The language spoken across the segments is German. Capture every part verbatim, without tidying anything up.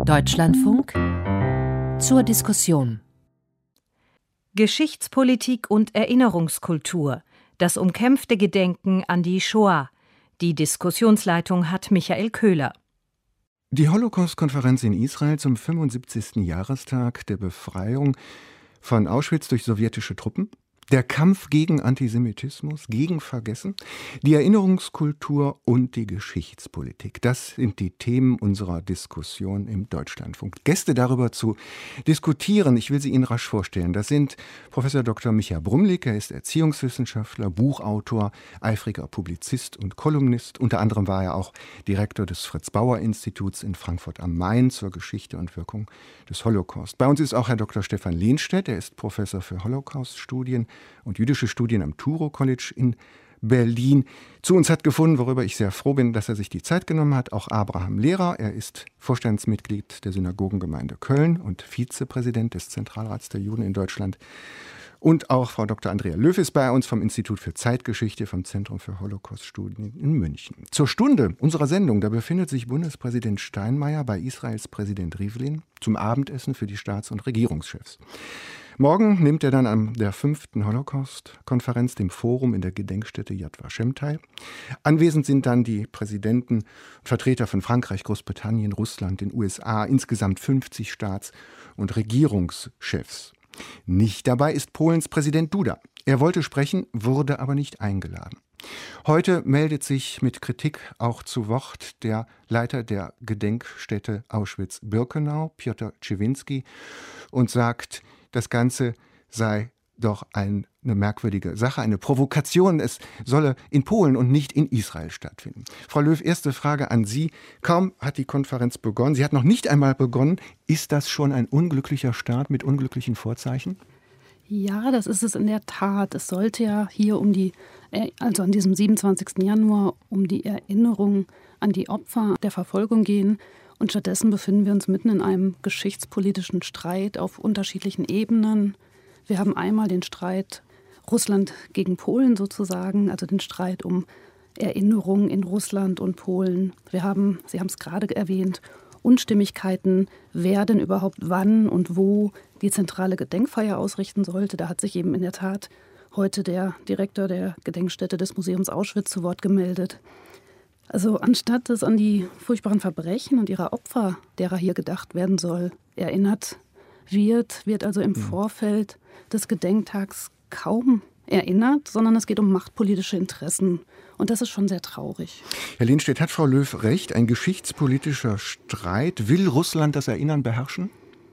Deutschlandfunk zur Diskussion. Geschichtspolitik und Erinnerungskultur. Das umkämpfte Gedenken an die Shoah. Die Diskussionsleitung hat Michael Köhler. Die Holocaust-Konferenz in Israel zum fünfundsiebzigsten Jahrestag der Befreiung von Auschwitz durch sowjetische Truppen, der Kampf gegen Antisemitismus, gegen Vergessen, die Erinnerungskultur und die Geschichtspolitik. Das sind die Themen unserer Diskussion im Deutschlandfunk. Gäste darüber zu diskutieren, ich will sie Ihnen rasch vorstellen. Das sind Professor Doktor Micha Brumlik, er ist Erziehungswissenschaftler, Buchautor, eifriger Publizist und Kolumnist. Unter anderem war er auch Direktor des Fritz-Bauer-Instituts in Frankfurt am Main zur Geschichte und Wirkung des Holocaust. Bei uns ist auch Herr Doktor Stefan Lehnstedt, er ist Professor für Holocaust-Studien und jüdische Studien am Touro College in Berlin. Zu uns hat gefunden, worüber ich sehr froh bin, dass er sich die Zeit genommen hat, auch Abraham Lehrer. Er ist Vorstandsmitglied der Synagogengemeinde Köln und Vizepräsident des Zentralrats der Juden in Deutschland. Und auch Frau Doktor Andrea Löw ist bei uns vom Institut für Zeitgeschichte vom Zentrum für Holocaust-Studien in München. Zur Stunde unserer Sendung, da befindet sich Bundespräsident Steinmeier bei Israels Präsident Rivlin zum Abendessen für die Staats- und Regierungschefs. Morgen nimmt er dann an der fünften Holocaust-Konferenz, dem Forum in der Gedenkstätte Yad Vashem, teil. Anwesend sind dann die Präsidenten und Vertreter von Frankreich, Großbritannien, Russland, den U S A, insgesamt fünfzig Staats- und Regierungschefs. Nicht dabei ist Polens Präsident Duda. Er wollte sprechen, wurde aber nicht eingeladen. Heute meldet sich mit Kritik auch zu Wort der Leiter der Gedenkstätte Auschwitz-Birkenau, Piotr Czerwinski, und sagt, das Ganze sei doch ein, eine merkwürdige Sache, eine Provokation. Es solle in Polen und nicht in Israel stattfinden. Frau Löw, erste Frage an Sie. Kaum hat die Konferenz begonnen, sie hat noch nicht einmal begonnen. Ist das schon ein unglücklicher Start mit unglücklichen Vorzeichen? Ja, das ist es in der Tat. Es sollte ja hier um die, also an diesem siebenundzwanzigsten Januar, um die Erinnerung an die Opfer der Verfolgung gehen. Und stattdessen befinden wir uns mitten in einem geschichtspolitischen Streit auf unterschiedlichen Ebenen. Wir haben einmal den Streit Russland gegen Polen sozusagen, also den Streit um Erinnerung in Russland und Polen. Wir haben, Sie haben es gerade erwähnt, Unstimmigkeiten, wer denn überhaupt wann und wo die zentrale Gedenkfeier ausrichten sollte. Da hat sich eben in der Tat heute der Direktor der Gedenkstätte des Museums Auschwitz zu Wort gemeldet. Also anstatt dass an die furchtbaren Verbrechen und ihrer Opfer, derer hier gedacht werden soll, erinnert wird, wird also im Vorfeld des Gedenktags kaum erinnert, sondern es geht um machtpolitische Interessen. Und das ist schon sehr traurig. Herr Lehnstedt, hat Frau Löw recht? Ein geschichtspolitischer Streit. Will Russland das Erinnern beherrschen?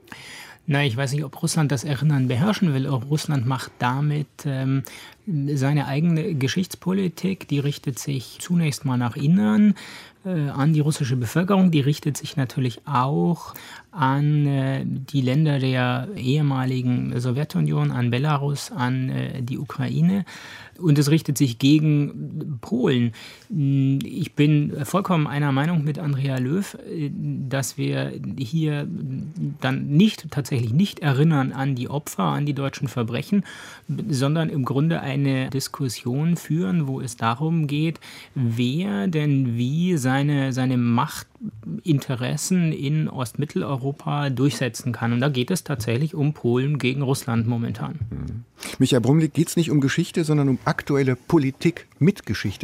Na, ich weiß nicht, ob Russland das Erinnern beherrschen will. Auch Russland macht damit ähm, seine eigene Geschichtspolitik. Die richtet sich zunächst mal nach innen äh, an die russische Bevölkerung. Die richtet sich natürlich auch an äh, die Länder der ehemaligen Sowjetunion, an Belarus, an äh, die Ukraine. Und es richtet sich gegen Polen. Ich bin vollkommen einer Meinung mit Andrea Löw, dass wir hier dann nicht tatsächlich nicht erinnern an die Opfer, an die deutschen Verbrechen, sondern im Grunde eine Diskussion führen, wo es darum geht, wer denn wie seine, seine Machtinteressen in Ostmitteleuropa durchsetzen kann. Und da geht es tatsächlich um Polen gegen Russland momentan. Mhm. Michael Brumlik, geht es nicht um Geschichte, sondern um aktuelle Politik mit Geschichte?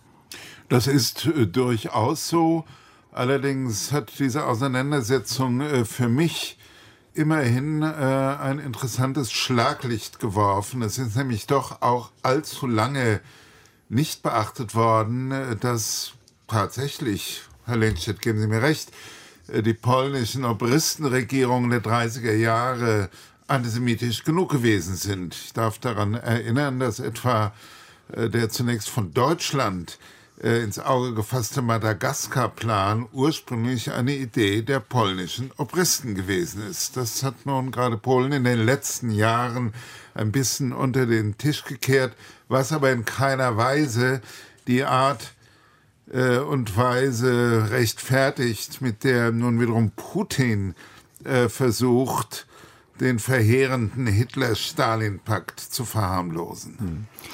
Das ist äh, durchaus so. Allerdings hat diese Auseinandersetzung äh, für mich immerhin äh, ein interessantes Schlaglicht geworfen. Es ist nämlich doch auch allzu lange nicht beachtet worden, äh, dass tatsächlich, Herr Lehnstedt, geben Sie mir recht, äh, die polnischen Obristenregierungen der dreißiger Jahre antisemitisch genug gewesen sind. Ich darf daran erinnern, dass etwa äh, der zunächst von Deutschland äh, ins Auge gefasste Madagaskar-Plan ursprünglich eine Idee der polnischen Obristen gewesen ist. Das hat nun gerade Polen in den letzten Jahren ein bisschen unter den Tisch gekehrt, was aber in keiner Weise die Art äh, und Weise rechtfertigt, mit der nun wiederum Putin äh, versucht, den verheerenden Hitler-Stalin-Pakt zu verharmlosen.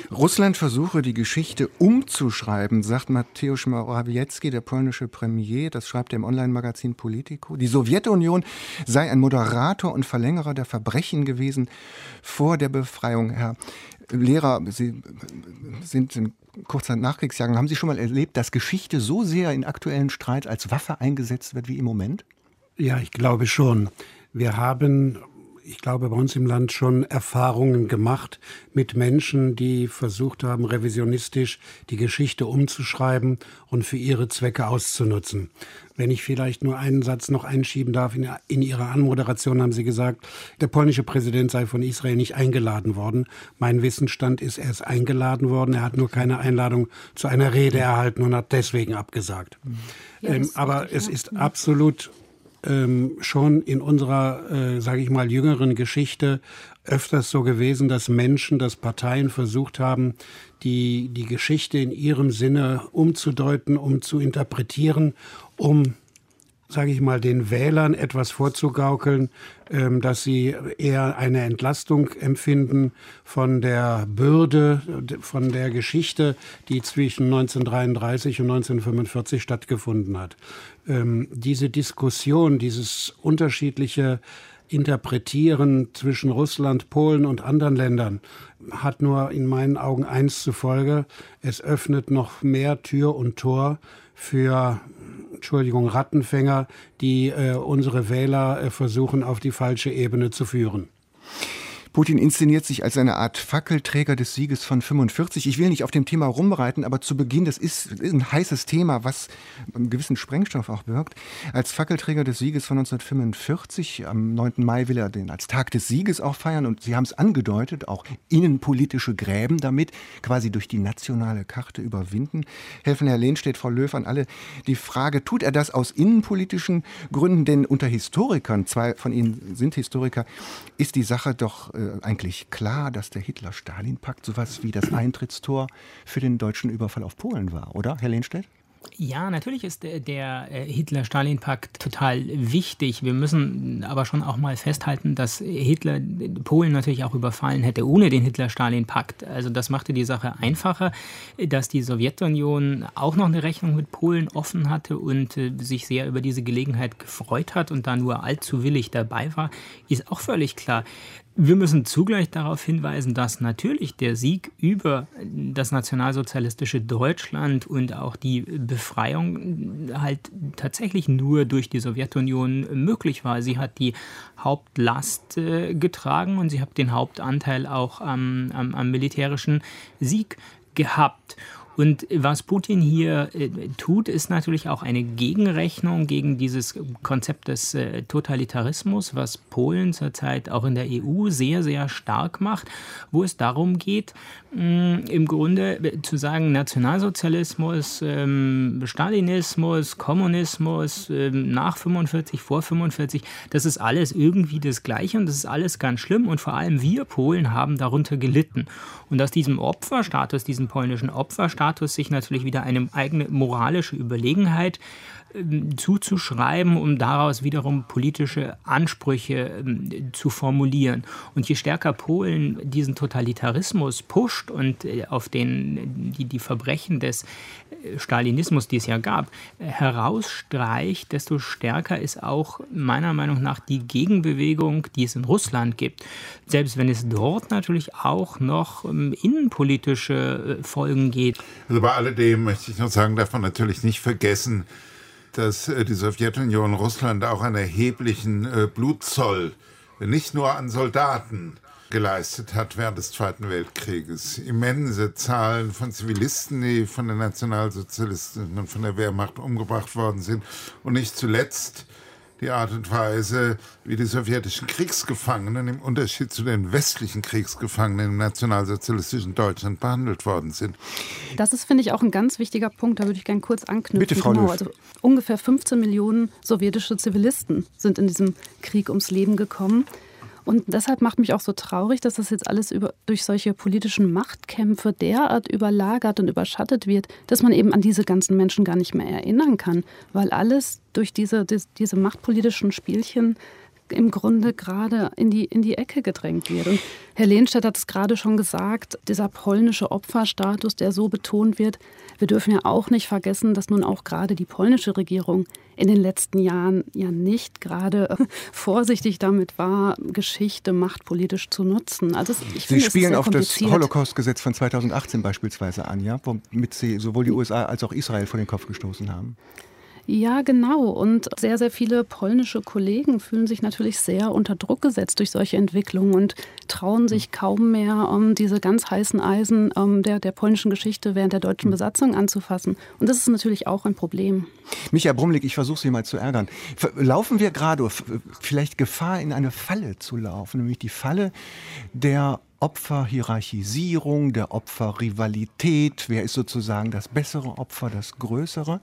Russland versuche, die Geschichte umzuschreiben, sagt Mateusz Morawiecki, der polnische Premier. Das schreibt er im Online-Magazin Politico. Die Sowjetunion sei ein Moderator und Verlängerer der Verbrechen gewesen vor der Befreiung. Herr Lehrer, Sie sind in kurzer Nachkriegsjahren. Haben Sie schon mal erlebt, dass Geschichte so sehr in aktuellen Streit als Waffe eingesetzt wird wie im Moment? Ja, ich glaube schon. Wir haben, ich glaube, bei uns im Land schon Erfahrungen gemacht mit Menschen, die versucht haben, revisionistisch die Geschichte umzuschreiben und für ihre Zwecke auszunutzen. Wenn ich vielleicht nur einen Satz noch einschieben darf, in, in Ihrer Anmoderation haben Sie gesagt, der polnische Präsident sei von Israel nicht eingeladen worden. Mein Wissensstand ist, er ist eingeladen worden. Er hat nur keine Einladung zu einer Rede erhalten und hat deswegen abgesagt. Ja, ähm, aber richtig, es ja. ist absolut ähm, schon in unserer, äh, sage ich mal, jüngeren Geschichte öfters so gewesen, dass Menschen, dass Parteien versucht haben, die, die Geschichte in ihrem Sinne umzudeuten, um zu interpretieren, um, sage ich mal, den Wählern etwas vorzugaukeln, ähm, dass sie eher eine Entlastung empfinden von der Bürde, von der Geschichte, die zwischen neunzehnhundertdreiunddreißig und neunzehnhundertfünfundvierzig stattgefunden hat. Ähm, diese Diskussion, dieses unterschiedliche Interpretieren zwischen Russland, Polen und anderen Ländern hat nur in meinen Augen eins zur Folge: Es öffnet noch mehr Tür und Tor für, Entschuldigung, Rattenfänger, die äh, unsere Wähler äh, versuchen, auf die falsche Ebene zu führen. Putin inszeniert sich als eine Art Fackelträger des Sieges von fünfundvierzig. Ich will nicht auf dem Thema rumreiten, aber zu Beginn, das ist ein heißes Thema, was einen gewissen Sprengstoff auch birgt. Als Fackelträger des Sieges von neunzehnhundertfünfundvierzig, am neunten Mai will er den als Tag des Sieges auch feiern. Und Sie haben es angedeutet, auch innenpolitische Gräben damit quasi durch die nationale Karte überwinden. Helfen Herr Lehnstedt, Frau Löw, an alle die Frage, tut er das aus innenpolitischen Gründen? Denn unter Historikern, zwei von Ihnen sind Historiker, ist die Sache doch äh, eigentlich klar, dass der Hitler-Stalin-Pakt sowas wie das Eintrittstor für den deutschen Überfall auf Polen war, oder, Herr Lehnstedt? Ja, natürlich ist der, der Hitler-Stalin-Pakt total wichtig. Wir müssen aber schon auch mal festhalten, dass Hitler Polen natürlich auch überfallen hätte ohne den Hitler-Stalin-Pakt. Also das machte die Sache einfacher. Dass die Sowjetunion auch noch eine Rechnung mit Polen offen hatte und äh, sich sehr über diese Gelegenheit gefreut hat und da nur allzu willig dabei war, ist auch völlig klar. Wir müssen zugleich darauf hinweisen, dass natürlich der Sieg über das nationalsozialistische Deutschland und auch die Befreiung halt tatsächlich nur durch die Sowjetunion möglich war. Sie hat die Hauptlast äh, getragen und sie hat den Hauptanteil auch am, am, am militärischen Sieg gehabt. Und was Putin hier äh, tut, ist natürlich auch eine Gegenrechnung gegen dieses Konzept des äh, Totalitarismus, was Polen zurzeit auch in der E U sehr, sehr stark macht, wo es darum geht, mh, im Grunde äh, zu sagen, Nationalsozialismus, ähm, Stalinismus, Kommunismus, äh, nach fünfundvierzig, vor fünfundvierzig, das ist alles irgendwie das Gleiche und das ist alles ganz schlimm und vor allem wir Polen haben darunter gelitten. Und aus diesem Opferstatus, diesem polnischen Opferstatus, sich natürlich wieder eine eigene moralische Überlegenheit äh, zuzuschreiben, um daraus wiederum politische Ansprüche äh, zu formulieren. Und je stärker Polen diesen Totalitarismus pusht und äh, auf den die, die Verbrechen des äh, Stalinismus, die es ja gab, äh, herausstreicht, desto stärker ist auch meiner Meinung nach die Gegenbewegung, die es in Russland gibt. Selbst wenn es dort natürlich auch noch ähm, innenpolitische äh, Folgen geht. Also bei alledem möchte ich noch sagen, darf man natürlich nicht vergessen, dass äh, die Sowjetunion Russland auch einen erheblichen äh, Blutzoll nicht nur an Soldaten geleistet hat während des Zweiten Weltkrieges. Immense Zahlen von Zivilisten, die von den Nationalsozialisten und von der Wehrmacht umgebracht worden sind. Und nicht zuletzt die Art und Weise, wie die sowjetischen Kriegsgefangenen im Unterschied zu den westlichen Kriegsgefangenen im nationalsozialistischen Deutschland behandelt worden sind. Das ist, finde ich, auch ein ganz wichtiger Punkt. Da würde ich gerne kurz anknüpfen. Bitte, Frau genau, Löw. also ungefähr fünfzehn Millionen sowjetische Zivilisten sind in diesem Krieg ums Leben gekommen. Und deshalb macht mich auch so traurig, dass das jetzt alles über, durch solche politischen Machtkämpfe derart überlagert und überschattet wird, dass man eben an diese ganzen Menschen gar nicht mehr erinnern kann, weil alles durch diese, diese machtpolitischen Spielchen im Grunde gerade in die, in die Ecke gedrängt wird. Und Herr Lehnstedt hat es gerade schon gesagt, dieser polnische Opferstatus, der so betont wird. Wir dürfen ja auch nicht vergessen, dass nun auch gerade die polnische Regierung in den letzten Jahren ja nicht gerade vorsichtig damit war, Geschichte machtpolitisch zu nutzen. Also ich Sie finde, spielen auf das Holocaust-Gesetz von zweitausendachtzehn beispielsweise an, ja, womit Sie sowohl die U S A als auch Israel vor den Kopf gestoßen haben. Ja, genau. Und sehr, sehr viele polnische Kollegen fühlen sich natürlich sehr unter Druck gesetzt durch solche Entwicklungen und trauen sich kaum mehr, um diese ganz heißen Eisen um, der, der polnischen Geschichte während der deutschen Besatzung anzufassen. Und das ist natürlich auch ein Problem. Michael Brumlik, ich versuche Sie mal zu ärgern. Laufen wir gerade vielleicht Gefahr, in eine Falle zu laufen, nämlich die Falle der Opferhierarchisierung, der Opferrivalität? Wer ist sozusagen das bessere Opfer, das größere?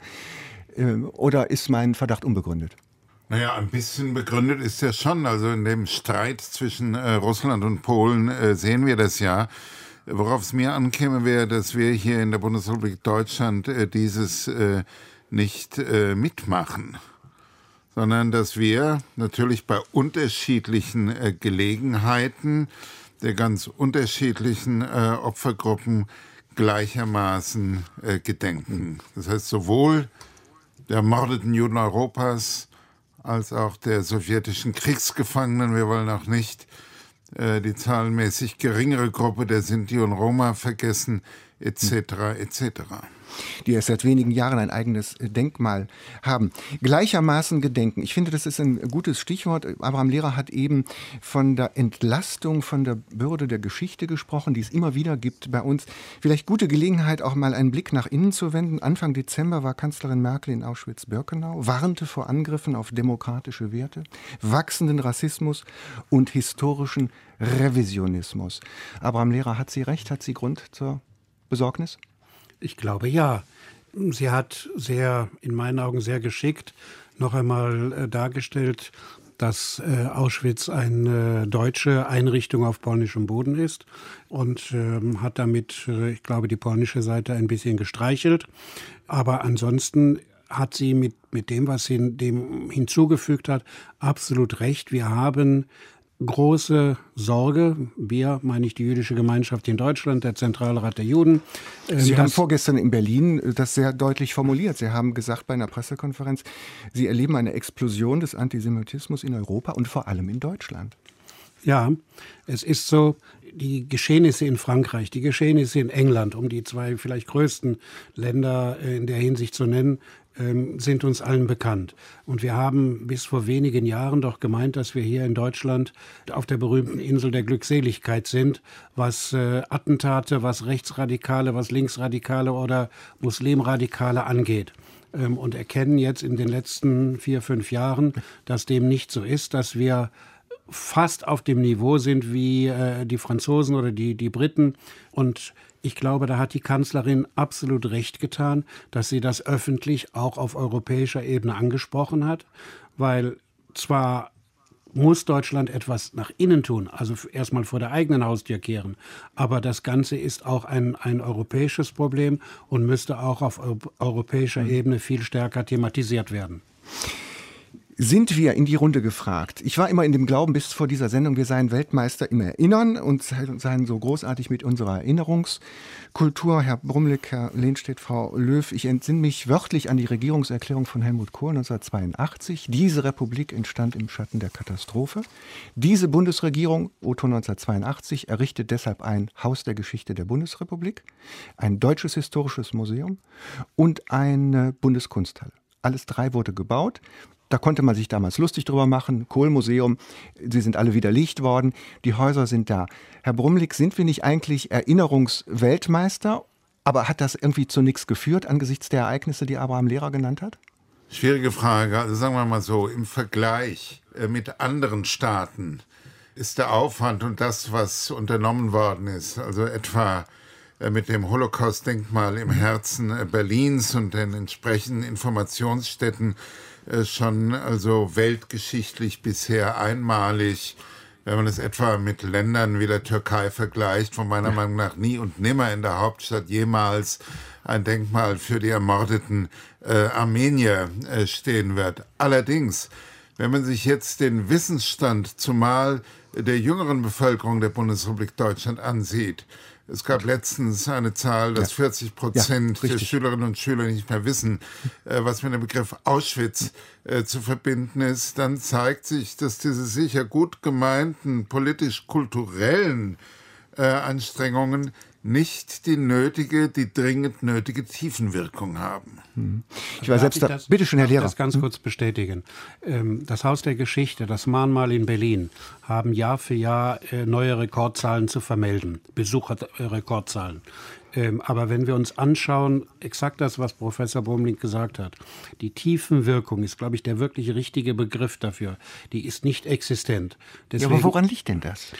Oder ist mein Verdacht unbegründet? Naja, ein bisschen begründet ist er schon. Also in dem Streit zwischen äh, Russland und Polen äh, sehen wir das ja. Worauf es mir ankäme, wäre, dass wir hier in der Bundesrepublik Deutschland äh, dieses äh, nicht äh, mitmachen, sondern dass wir natürlich bei unterschiedlichen äh, Gelegenheiten der ganz unterschiedlichen äh, Opfergruppen gleichermaßen äh, gedenken. Das heißt, sowohl der ermordeten Juden Europas als auch der sowjetischen Kriegsgefangenen. Wir wollen auch nicht äh, die zahlenmäßig geringere Gruppe der Sinti und Roma vergessen, et cetera et cetera. Die erst seit wenigen Jahren ein eigenes Denkmal haben. Gleichermaßen gedenken. Ich finde, das ist ein gutes Stichwort. Abraham Lehrer hat eben von der Entlastung, von der Bürde der Geschichte gesprochen, die es immer wieder gibt bei uns. Vielleicht gute Gelegenheit, auch mal einen Blick nach innen zu wenden. Anfang Dezember war Kanzlerin Merkel in Auschwitz-Birkenau, warnte vor Angriffen auf demokratische Werte, wachsenden Rassismus und historischen Revisionismus. Abraham Lehrer, hat sie recht? Hat sie Grund zur Besorgnis? Ich glaube, ja. Sie hat sehr, in meinen Augen sehr geschickt noch einmal äh, dargestellt, dass äh, Auschwitz eine deutsche Einrichtung auf polnischem Boden ist und ähm, hat damit, äh, ich glaube, die polnische Seite ein bisschen gestreichelt. Aber ansonsten hat sie mit, mit dem, was sie dem hinzugefügt hat, absolut recht. Wir haben große Sorge, wir, meine ich die jüdische Gemeinschaft in Deutschland, der Zentralrat der Juden. Äh, Sie haben vorgestern in Berlin das sehr deutlich formuliert. Sie haben gesagt bei einer Pressekonferenz, Sie erleben eine Explosion des Antisemitismus in Europa und vor allem in Deutschland. Ja, es ist so, die Geschehnisse in Frankreich, die Geschehnisse in England, um die zwei vielleicht größten Länder in der Hinsicht zu nennen, sind uns allen bekannt. Und wir haben bis vor wenigen Jahren doch gemeint, dass wir hier in Deutschland auf der berühmten Insel der Glückseligkeit sind, was äh, Attentate, was Rechtsradikale, was Linksradikale oder Muslimradikale angeht. Ähm, und erkennen jetzt in den letzten vier, fünf Jahren, dass dem nicht so ist, dass wir fast auf dem Niveau sind wie äh, die Franzosen oder die, die Briten. Und ich glaube, da hat die Kanzlerin absolut recht getan, dass sie das öffentlich auch auf europäischer Ebene angesprochen hat, weil zwar muss Deutschland etwas nach innen tun, also erstmal vor der eigenen Haustür kehren, aber das Ganze ist auch ein, ein europäisches Problem und müsste auch auf europäischer Ebene viel stärker thematisiert werden. Sind wir in die Runde gefragt? Ich war immer in dem Glauben bis vor dieser Sendung, wir seien Weltmeister im Erinnern und seien so großartig mit unserer Erinnerungskultur. Herr Brumlik, Herr Lehnstedt, Frau Löw, ich entsinne mich wörtlich an die Regierungserklärung von Helmut Kohl neunzehnhundertzweiundachtzig. Diese Republik entstand im Schatten der Katastrophe. Diese Bundesregierung, Otto neunzehnhundertzweiundachtzig, errichtet deshalb ein Haus der Geschichte der Bundesrepublik, ein deutsches historisches Museum und eine Bundeskunsthalle. Alles drei wurde gebaut. Da konnte man sich damals lustig drüber machen. Kohl-Museum, sie sind alle widerlegt worden. Die Häuser sind da. Herr Brumlik, sind wir nicht eigentlich Erinnerungsweltmeister? Aber hat das irgendwie zu nichts geführt angesichts der Ereignisse, die Abraham Lehrer genannt hat? Schwierige Frage. Also sagen wir mal so, im Vergleich mit anderen Staaten ist der Aufwand und das, was unternommen worden ist, also etwa mit dem Holocaust-Denkmal im Herzen Berlins und den entsprechenden Informationsstätten, schon also weltgeschichtlich bisher einmalig, wenn man es etwa mit Ländern wie der Türkei vergleicht, wo meiner Meinung nach nie und nimmer in der Hauptstadt jemals ein Denkmal für die ermordeten äh, Armenier äh, stehen wird. Allerdings, Wenn man sich jetzt den Wissensstand zumal der jüngeren Bevölkerung der Bundesrepublik Deutschland ansieht, es gab letztens eine Zahl, dass ja. vierzig Prozent ja, der Schülerinnen und Schüler nicht mehr wissen, äh, was mit dem Begriff Auschwitz äh, zu verbinden ist, dann zeigt sich, dass diese sicher gut gemeinten politisch-kulturellen äh, Anstrengungen nicht die nötige, die dringend nötige Tiefenwirkung haben. Hm. Ich war selbst da. Das, bitte schön, Herr Lehrer. Ich das ganz hm? kurz bestätigen. Das Haus der Geschichte, das Mahnmal in Berlin, haben Jahr für Jahr neue Rekordzahlen zu vermelden, Besucherrekordzahlen. Aber wenn wir uns anschauen, exakt das, was Professor Brumling gesagt hat, die Tiefenwirkung ist, glaube ich, der wirklich richtige Begriff dafür. Die ist nicht existent. Deswegen, ja, aber woran liegt denn das?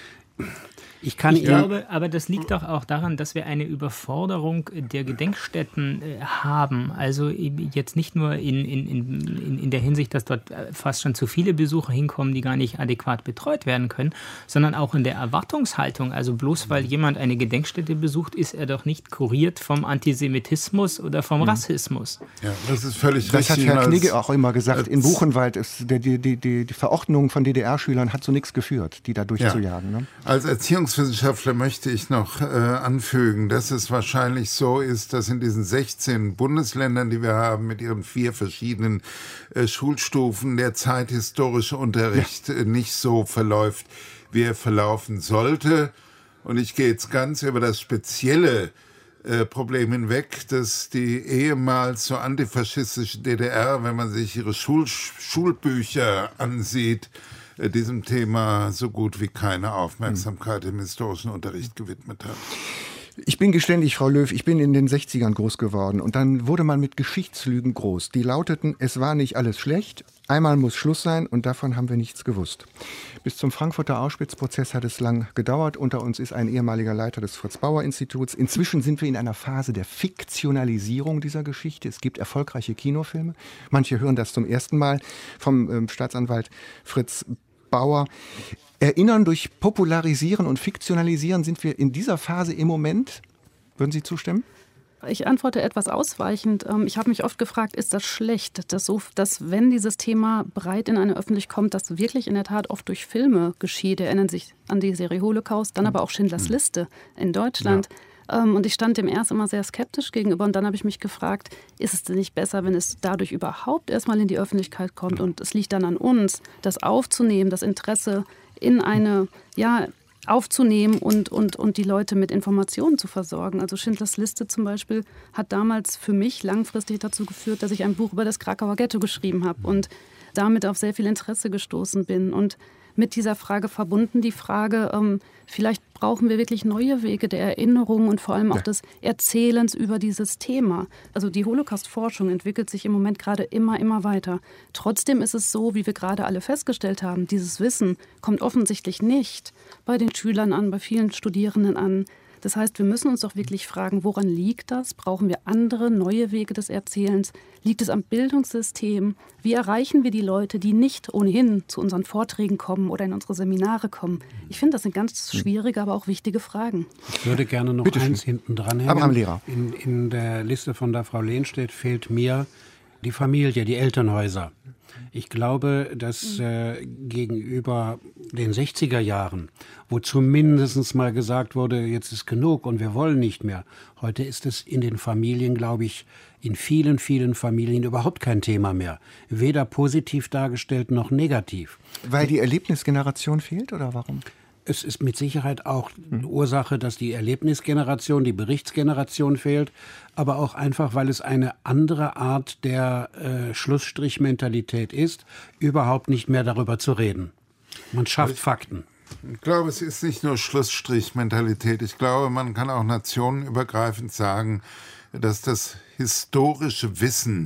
Ich, kann ich glaube, aber das liegt doch auch daran, dass wir eine Überforderung der Gedenkstätten äh, haben. Also jetzt nicht nur in, in, in, in der Hinsicht, dass dort fast schon zu viele Besucher hinkommen, die gar nicht adäquat betreut werden können, sondern auch in der Erwartungshaltung. Also bloß weil jemand eine Gedenkstätte besucht, ist er doch nicht kuriert vom Antisemitismus oder vom mhm. Rassismus. Ja, das ist völlig das richtig. Das hat Herr Knigge auch immer gesagt. In Buchenwald ist die, die, die, die Verordnung von D D R-Schülern hat zu nichts geführt, die da durchzujagen. Ja. Ne? Als Erziehungs Wissenschaftler möchte ich noch äh, anfügen, dass es wahrscheinlich so ist, dass in diesen sechzehn Bundesländern, die wir haben, mit ihren vier verschiedenen äh, Schulstufen, der zeithistorische Unterricht ja. äh, nicht so verläuft, wie er verlaufen sollte. Und ich gehe jetzt ganz über das spezielle äh, Problem hinweg, dass die ehemals so antifaschistische D D R, wenn man sich ihre Schul- Schulbücher ansieht, diesem Thema so gut wie keine Aufmerksamkeit im historischen Unterricht gewidmet hat. Ich bin geständig, Frau Löw, ich bin in den sechzigern groß geworden und dann wurde man mit Geschichtslügen groß. Die lauteten, es war nicht alles schlecht, einmal muss Schluss sein und davon haben wir nichts gewusst. Bis zum Frankfurter Auschwitz-Prozess hat es lang gedauert. Unter uns ist ein ehemaliger Leiter des Fritz-Bauer-Instituts. Inzwischen sind wir in einer Phase der Fiktionalisierung dieser Geschichte. Es gibt erfolgreiche Kinofilme. Manche hören das zum ersten Mal vom ähm, Staatsanwalt Fritz Bauer. Erinnern durch Popularisieren und Fiktionalisieren sind wir in dieser Phase im Moment. Würden Sie zustimmen? Ich antworte etwas ausweichend. Ich habe mich oft gefragt, ist das schlecht, dass, so, dass wenn dieses Thema breit in eine Öffentlichkeit kommt, das wirklich in der Tat oft durch Filme geschieht. Erinnern sich an die Serie Holocaust, dann aber auch Schindlers Liste in Deutschland. Ja. Und ich stand dem erst immer sehr skeptisch gegenüber. Und dann habe ich mich gefragt, ist es denn nicht besser, wenn es dadurch überhaupt erstmal in die Öffentlichkeit kommt? Und es liegt dann an uns, das aufzunehmen, das Interesse in eine, ja, aufzunehmen und, und, und die Leute mit Informationen zu versorgen. Also Schindlers Liste zum Beispiel hat damals für mich langfristig dazu geführt, dass ich ein Buch über das Krakauer Ghetto geschrieben habe und damit auf sehr viel Interesse gestoßen bin. Und mit dieser Frage verbunden die Frage, ähm, vielleicht brauchen wir wirklich neue Wege der Erinnerung und vor allem auch ja. des Erzählens über dieses Thema. Also die Holocaust-Forschung entwickelt sich im Moment gerade immer, immer weiter. Trotzdem ist es so, wie wir gerade alle festgestellt haben, dieses Wissen kommt offensichtlich nicht bei den Schülern an, bei vielen Studierenden an. Das heißt, wir müssen uns doch wirklich fragen, woran liegt das? Brauchen wir andere, neue Wege des Erzählens? Liegt es am Bildungssystem? Wie erreichen wir die Leute, die nicht ohnehin zu unseren Vorträgen kommen oder in unsere Seminare kommen? Ich finde, das sind ganz schwierige, aber auch wichtige Fragen. Ich würde gerne noch Bitte eins schön. hinten dran hängen. Aber am Lehrer. In, in der Liste von der Frau Lehnstedt fehlt mir die Familie, die Elternhäuser. Ich glaube, dass äh, gegenüber den sechziger Jahren, wo zumindest mal gesagt wurde, jetzt ist genug und wir wollen nicht mehr, heute ist es in den Familien, glaube ich, in vielen, vielen Familien überhaupt kein Thema mehr. Weder positiv dargestellt noch negativ. Weil die Erlebnisgeneration fehlt oder warum? Es ist mit Sicherheit auch eine Ursache, dass die Erlebnisgeneration, die Berichtsgeneration fehlt, aber auch einfach, weil es eine andere Art der äh, Schlussstrichmentalität ist, überhaupt nicht mehr darüber zu reden. Man schafft Fakten. Ich glaube, es ist nicht nur Schlussstrichmentalität. Ich glaube, man kann auch nationenübergreifend sagen, dass das historische Wissen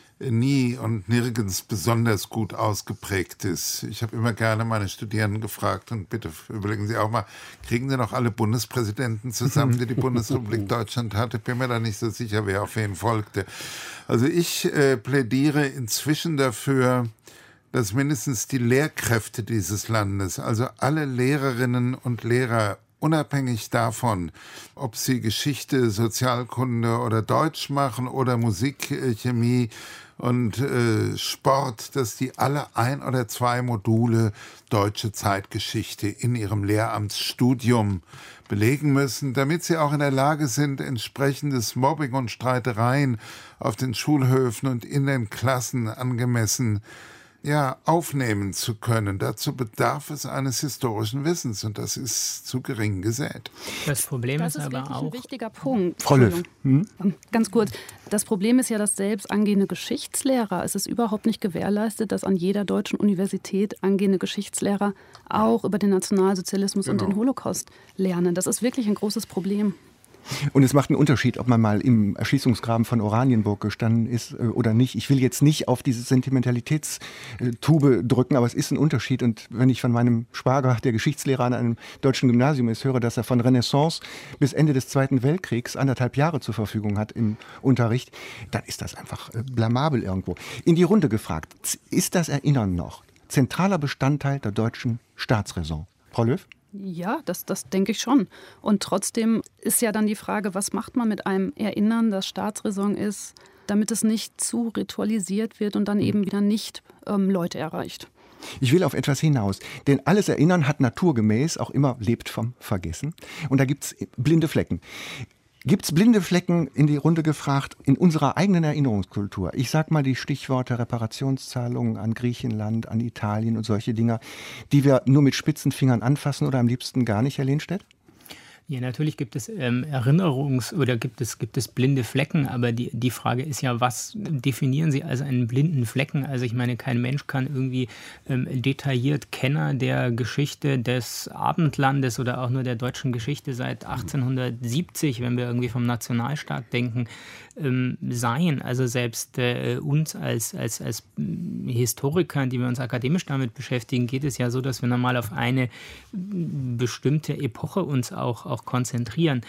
nie und nirgends besonders gut ausgeprägt ist. Ich habe immer gerne meine Studierenden gefragt, und bitte überlegen Sie auch mal, kriegen Sie noch alle Bundespräsidenten zusammen, die die Bundesrepublik Deutschland hatte? Ich bin mir da nicht so sicher, wer auf wen folgte. Also ich äh, plädiere inzwischen dafür, dass mindestens die Lehrkräfte dieses Landes, also alle Lehrerinnen und Lehrer unabhängig davon, ob sie Geschichte, Sozialkunde oder Deutsch machen oder Musik, Chemie und äh, Sport, dass die alle ein oder zwei Module deutsche Zeitgeschichte in ihrem Lehramtsstudium belegen müssen, damit sie auch in der Lage sind, entsprechendes Mobbing und Streitereien auf den Schulhöfen und in den Klassen angemessen ja, aufnehmen zu können. Dazu bedarf es eines historischen Wissens und das ist zu gering gesät. Das Problem das ist, ist aber wirklich auch... ein wichtiger Punkt. Frau Löw. Hm? Ganz kurz. Das Problem ist ja, dass selbst angehende Geschichtslehrer, es ist überhaupt nicht gewährleistet, dass an jeder deutschen Universität angehende Geschichtslehrer auch über den Nationalsozialismus Genau. und den Holocaust lernen. Das ist wirklich ein großes Problem. Und es macht einen Unterschied, ob man mal im Erschließungsgraben von Oranienburg gestanden ist äh, oder nicht. Ich will jetzt nicht auf diese Sentimentalitätstube drücken, aber es ist ein Unterschied. Und wenn ich von meinem Schwager, der Geschichtslehrer an einem deutschen Gymnasium ist, höre, dass er von Renaissance bis Ende des Zweiten Weltkriegs anderthalb Jahre zur Verfügung hat im Unterricht, dann ist das einfach äh, blamabel irgendwo. In die Runde gefragt, ist das Erinnern noch zentraler Bestandteil der deutschen Staatsräson? Frau Löw? Ja, das, das denke ich schon. Und trotzdem ist ja dann die Frage, was macht man mit einem Erinnern, das Staatsräson ist, damit es nicht zu ritualisiert wird und dann eben wieder nicht ähm, Leute erreicht. Ich will auf etwas hinaus, denn alles Erinnern hat naturgemäß auch immer lebt vom Vergessen. Und da gibt es blinde Flecken. Gibt es blinde Flecken, in die Runde gefragt, in unserer eigenen Erinnerungskultur? Ich sag mal die Stichworte Reparationszahlungen an Griechenland, an Italien und solche Dinger, die wir nur mit spitzen Fingern anfassen oder am liebsten gar nicht, Herr Lehnstedt? Ja, natürlich gibt es ähm, Erinnerungs- oder gibt es, gibt es blinde Flecken, aber die, die Frage ist ja, was definieren Sie als einen blinden Flecken? Also ich meine, kein Mensch kann irgendwie ähm, detailliert Kenner der Geschichte des Abendlandes oder auch nur der deutschen Geschichte seit achtzehnhundertsiebzig, wenn wir irgendwie vom Nationalstaat denken, ähm, sein. Also selbst äh, uns als, als, als Historikern, die wir uns akademisch damit beschäftigen, geht es ja so, dass wir normal auf eine bestimmte Epoche uns auch, auch konzentrieren.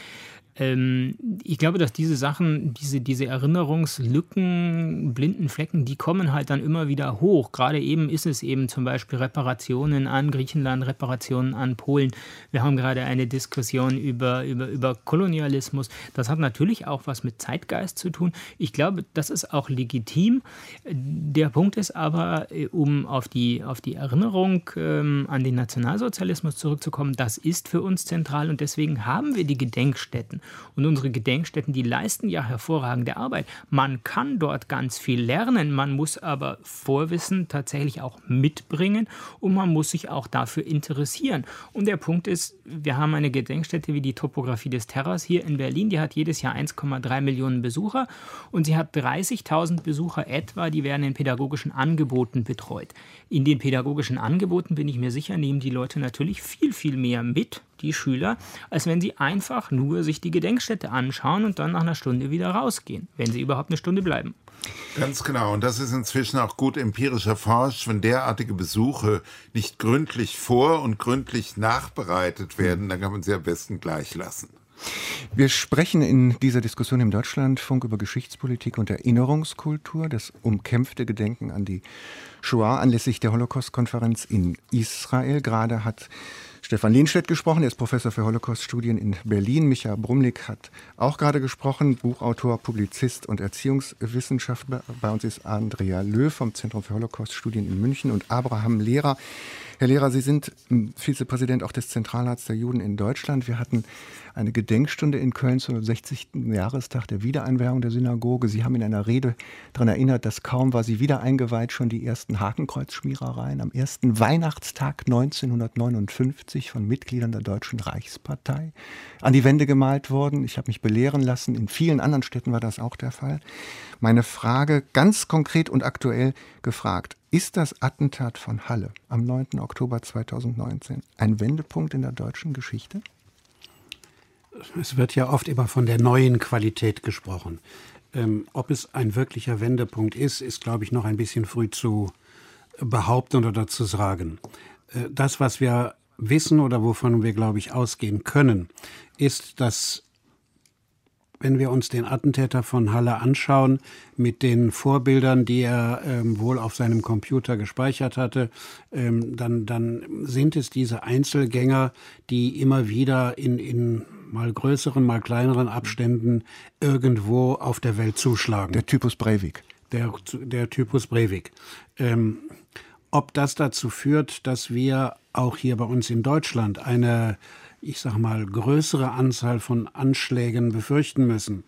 Ähm, ich glaube, dass diese Sachen, diese, diese Erinnerungslücken, blinden Flecken, die kommen halt dann immer wieder hoch. Gerade eben ist es eben zum Beispiel Reparationen an Griechenland, Reparationen an Polen. Wir haben gerade eine Diskussion über, über, über Kolonialismus. Das hat natürlich auch was mit Zeitgeist zu tun. Ich glaube, das ist auch legitim. Der Punkt ist aber, um auf die, auf die Erinnerung ähm, an den Nationalsozialismus zurückzukommen, das ist für uns zentral und deswegen haben wir die Gedenkstätten. Und unsere Gedenkstätten, die leisten ja hervorragende Arbeit. Man kann dort ganz viel lernen, man muss aber Vorwissen tatsächlich auch mitbringen und man muss sich auch dafür interessieren. Und der Punkt ist, wir haben eine Gedenkstätte wie die Topographie des Terrors hier in Berlin, die hat jedes Jahr eins Komma drei Millionen Besucher und sie hat dreißigtausend Besucher etwa, die werden in pädagogischen Angeboten betreut. In den pädagogischen Angeboten, bin ich mir sicher, nehmen die Leute natürlich viel, viel mehr mit, die Schüler, als wenn sie einfach nur sich die Gedenkstätte anschauen und dann nach einer Stunde wieder rausgehen, wenn sie überhaupt eine Stunde bleiben. Ganz genau. Und das ist inzwischen auch gut empirisch erforscht, wenn derartige Besuche nicht gründlich vor- und gründlich nachbereitet werden, dann kann man sie am besten gleich lassen. Wir sprechen in dieser Diskussion im Deutschlandfunk über Geschichtspolitik und Erinnerungskultur, das umkämpfte Gedenken an die Shoah anlässlich der Holocaust-Konferenz in Israel. Gerade hat Stefan Lehnstedt gesprochen, er ist Professor für Holocaust-Studien in Berlin. Micha Brumlik hat auch gerade gesprochen, Buchautor, Publizist und Erziehungswissenschaftler. Bei uns ist Andrea Löw vom Zentrum für Holocaust-Studien in München und Abraham Lehrer. Herr Lehrer, Sie sind Vizepräsident auch des Zentralrats der Juden in Deutschland. Wir hatten eine Gedenkstunde in Köln zum sechzigsten Jahrestag der Wiedereinweihung der Synagoge. Sie haben in einer Rede daran erinnert, dass kaum war sie wieder eingeweiht, schon die ersten Hakenkreuzschmierereien am ersten Weihnachtstag neunzehnhundertneunundfünfzig von Mitgliedern der Deutschen Reichspartei an die Wände gemalt wurden. Ich habe mich belehren lassen, in vielen anderen Städten war das auch der Fall. Meine Frage, ganz konkret und aktuell gefragt, ist das Attentat von Halle am neunten Oktober zweitausendneunzehn ein Wendepunkt in der deutschen Geschichte? Es wird ja oft immer von der neuen Qualität gesprochen. Ähm, ob es ein wirklicher Wendepunkt ist, ist, glaube ich, noch ein bisschen früh zu behaupten oder zu sagen. Äh, das, was wir wissen oder wovon wir, glaube ich, ausgehen können, ist, dass wenn wir uns den Attentäter von Halle anschauen, mit den Vorbildern, die er ähm, wohl auf seinem Computer gespeichert hatte, ähm, dann, dann sind es diese Einzelgänger, die immer wieder in, in mal größeren, mal kleineren Abständen irgendwo auf der Welt zuschlagen. Der Typus Breivik. Der, der Typus Breivik. Ähm, ob das dazu führt, dass wir auch hier bei uns in Deutschland eine, ich sag mal, größere Anzahl von Anschlägen befürchten müssen,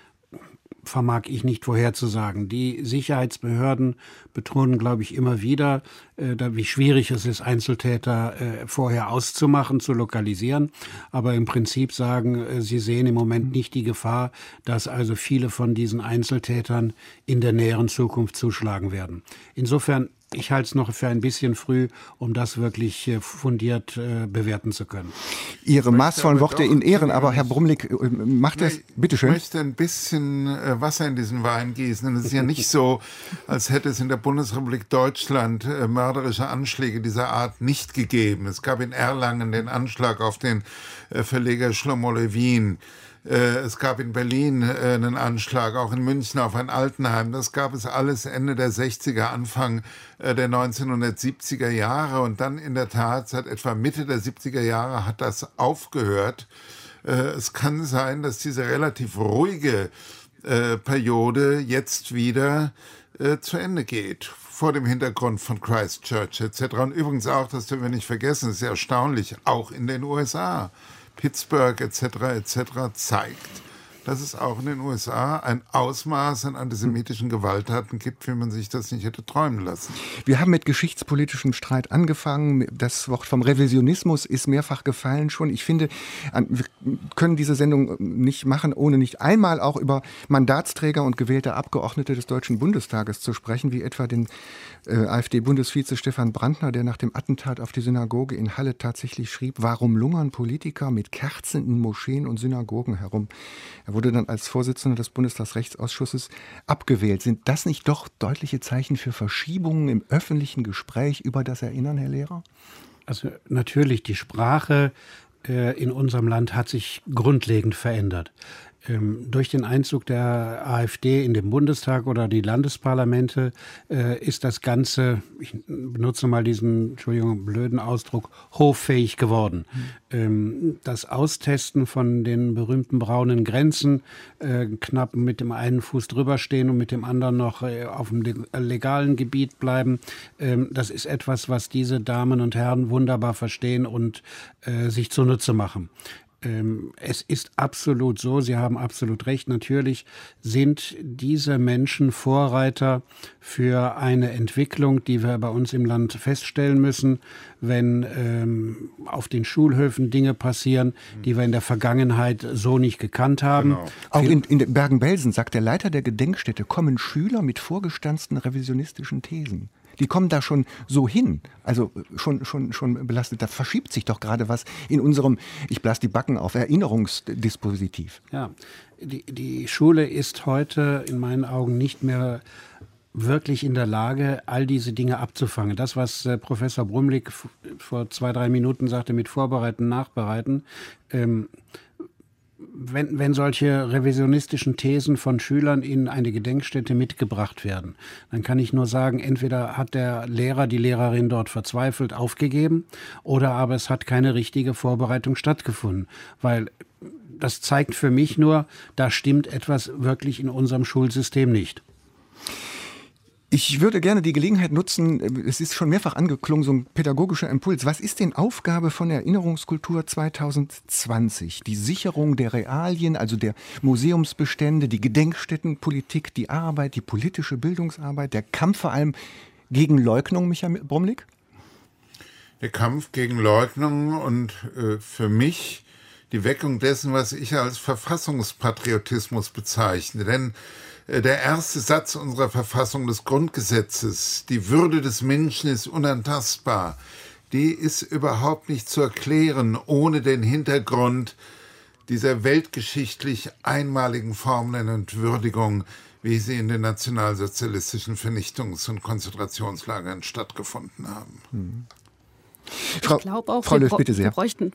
vermag ich nicht vorherzusagen. Die Sicherheitsbehörden betonen, glaube ich, immer wieder, äh, wie schwierig es ist, Einzeltäter äh, vorher auszumachen, zu lokalisieren. Aber im Prinzip sagen, äh, sie sehen im Moment nicht die Gefahr, dass also viele von diesen Einzeltätern in der näheren Zukunft zuschlagen werden. Insofern, ich halte es noch für ein bisschen früh, um das wirklich äh, fundiert äh, bewerten zu können. Ihre maßvollen Worte in Ehren, aber Herr Brumlik, äh, macht das, bitte schön. Ich möchte ein bisschen äh, Wasser in diesen Wein gießen. Und es ist ja nicht so, als hätte es in der Bundesrepublik Deutschland äh, mörderische Anschläge dieser Art nicht gegeben. Es gab in Erlangen den Anschlag auf den äh, Verleger Shlomo Levin. Es gab in Berlin einen Anschlag, auch in München auf ein Altenheim. Das gab es alles Ende der sechziger, Anfang der neunzehnhundertsiebziger Jahre. Und dann in der Tat, seit etwa Mitte der siebziger Jahre hat das aufgehört. Es kann sein, dass diese relativ ruhige Periode jetzt wieder zu Ende geht. Vor dem Hintergrund von Christchurch et cetera. Und übrigens auch, das dürfen wir nicht vergessen, das ist sehr erstaunlich, auch in den U S A. Pittsburgh et cetera et cetera zeigt, dass es auch in den U S A ein Ausmaß an antisemitischen Gewalttaten gibt, wie man sich das nicht hätte träumen lassen. Wir haben mit geschichtspolitischem Streit angefangen. Das Wort vom Revisionismus ist mehrfach gefallen schon. Ich finde, wir können diese Sendung nicht machen, ohne nicht einmal auch über Mandatsträger und gewählte Abgeordnete des Deutschen Bundestages zu sprechen, wie etwa den äh, AfD-Bundesvize Stefan Brandner, der nach dem Attentat auf die Synagoge in Halle tatsächlich schrieb, warum lungern Politiker mit Kerzen in Moscheen und Synagogen herum? Er wurde dann als Vorsitzender des Bundestagsrechtsausschusses abgewählt. Sind das nicht doch deutliche Zeichen für Verschiebungen im öffentlichen Gespräch über das Erinnern, Herr Lehrer? Also natürlich, die Sprache äh, in unserem Land hat sich grundlegend verändert. Ähm, durch den Einzug der AfD in den Bundestag oder die Landesparlamente äh, ist das Ganze, ich benutze mal diesen, Entschuldigung, blöden Ausdruck, hoffähig geworden. Mhm. Ähm, das Austesten von den berühmten braunen Grenzen, äh, knapp mit dem einen Fuß drüber stehen und mit dem anderen noch äh, auf dem legalen Gebiet bleiben, ähm, das ist etwas, was diese Damen und Herren wunderbar verstehen und äh, sich zunutze machen. Es ist absolut so, Sie haben absolut recht, natürlich sind diese Menschen Vorreiter für eine Entwicklung, die wir bei uns im Land feststellen müssen, wenn ähm, auf den Schulhöfen Dinge passieren, die wir in der Vergangenheit so nicht gekannt haben. Genau. Auch in, in Bergen-Belsen, sagt der Leiter der Gedenkstätte, kommen Schüler mit vorgestanzten revisionistischen Thesen. Die kommen da schon so hin, also schon, schon, schon belastet. Da verschiebt sich doch gerade was in unserem, ich blase die Backen auf, Erinnerungsdispositiv. Ja, die, die Schule ist heute in meinen Augen nicht mehr wirklich in der Lage, all diese Dinge abzufangen. Das, was äh, Professor Brumlik f- vor zwei, drei Minuten sagte, mit Vorbereiten, Nachbereiten, ähm, Wenn, wenn solche revisionistischen Thesen von Schülern in eine Gedenkstätte mitgebracht werden, dann kann ich nur sagen, entweder hat der Lehrer, die Lehrerin dort verzweifelt aufgegeben oder aber es hat keine richtige Vorbereitung stattgefunden, weil das zeigt für mich nur, da stimmt etwas wirklich in unserem Schulsystem nicht. Ich würde gerne die Gelegenheit nutzen, es ist schon mehrfach angeklungen, so ein pädagogischer Impuls. Was ist denn Aufgabe von Erinnerungskultur zwanzig zwanzig? Die Sicherung der Realien, also der Museumsbestände, die Gedenkstättenpolitik, die Arbeit, die politische Bildungsarbeit, der Kampf vor allem gegen Leugnung, Michael Brumlik? Der Kampf gegen Leugnung und äh, für mich die Weckung dessen, was ich als Verfassungspatriotismus bezeichne. Denn der erste Satz unserer Verfassung des Grundgesetzes, die Würde des Menschen ist unantastbar, die ist überhaupt nicht zu erklären ohne den Hintergrund dieser weltgeschichtlich einmaligen Form der Entwürdigung, wie sie in den nationalsozialistischen Vernichtungs- und Konzentrationslagern stattgefunden haben. Mhm. Frau, ich glaube auch, Frau Löw, wir, bitte sehr. Wir bräuchten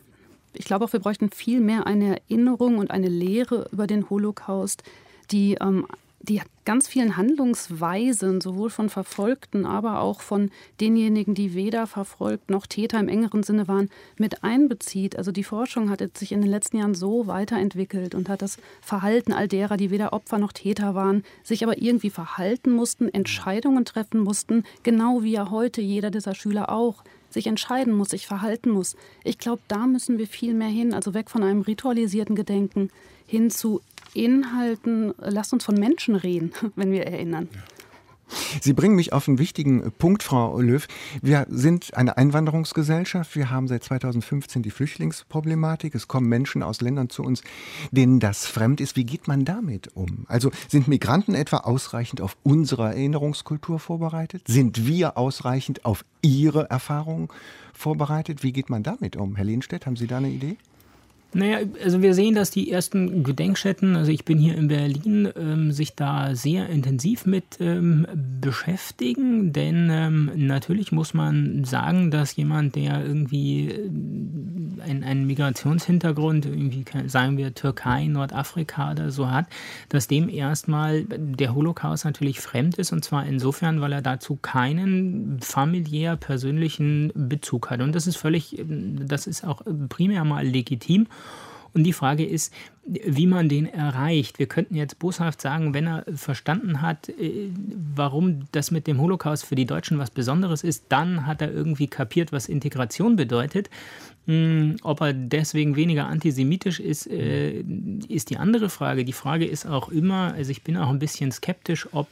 ich glaube auch, wir bräuchten viel mehr eine Erinnerung und eine Lehre über den Holocaust, die, ähm, die ganz vielen Handlungsweisen, sowohl von Verfolgten, aber auch von denjenigen, die weder verfolgt noch Täter im engeren Sinne waren, mit einbezieht. Also die Forschung hat jetzt sich in den letzten Jahren so weiterentwickelt und hat das Verhalten all derer, die weder Opfer noch Täter waren, sich aber irgendwie verhalten mussten, Entscheidungen treffen mussten, genau wie ja heute jeder dieser Schüler auch sich entscheiden muss, sich verhalten muss. Ich glaube, da müssen wir viel mehr hin, also weg von einem ritualisierten Gedenken hin zu Inhalten. Lasst uns von Menschen reden, wenn wir erinnern. Sie bringen mich auf einen wichtigen Punkt, Frau Löw. Wir sind eine Einwanderungsgesellschaft. Wir haben seit zweitausendfünfzehn die Flüchtlingsproblematik. Es kommen Menschen aus Ländern zu uns, denen das fremd ist. Wie geht man damit um? Also sind Migranten etwa ausreichend auf unsere Erinnerungskultur vorbereitet? Sind wir ausreichend auf ihre Erfahrungen vorbereitet? Wie geht man damit um? Herr Lehnstedt, haben Sie da eine Idee? Naja, also wir sehen, dass die ersten Gedenkstätten, also ich bin hier in Berlin, ähm, sich da sehr intensiv mit ähm, beschäftigen, denn ähm, natürlich muss man sagen, dass jemand, der irgendwie einen, einen Migrationshintergrund, irgendwie sagen wir Türkei, Nordafrika oder so hat, dass dem erstmal der Holocaust natürlich fremd ist, und zwar insofern, weil er dazu keinen familiär persönlichen Bezug hat, und das ist völlig, das ist auch primär mal legitim. Und die Frage ist, wie man den erreicht. Wir könnten jetzt boshaft sagen, wenn er verstanden hat, warum das mit dem Holocaust für die Deutschen was Besonderes ist, dann hat er irgendwie kapiert, was Integration bedeutet. Ob er deswegen weniger antisemitisch ist, ist die andere Frage. Die Frage ist auch immer, also ich bin auch ein bisschen skeptisch, ob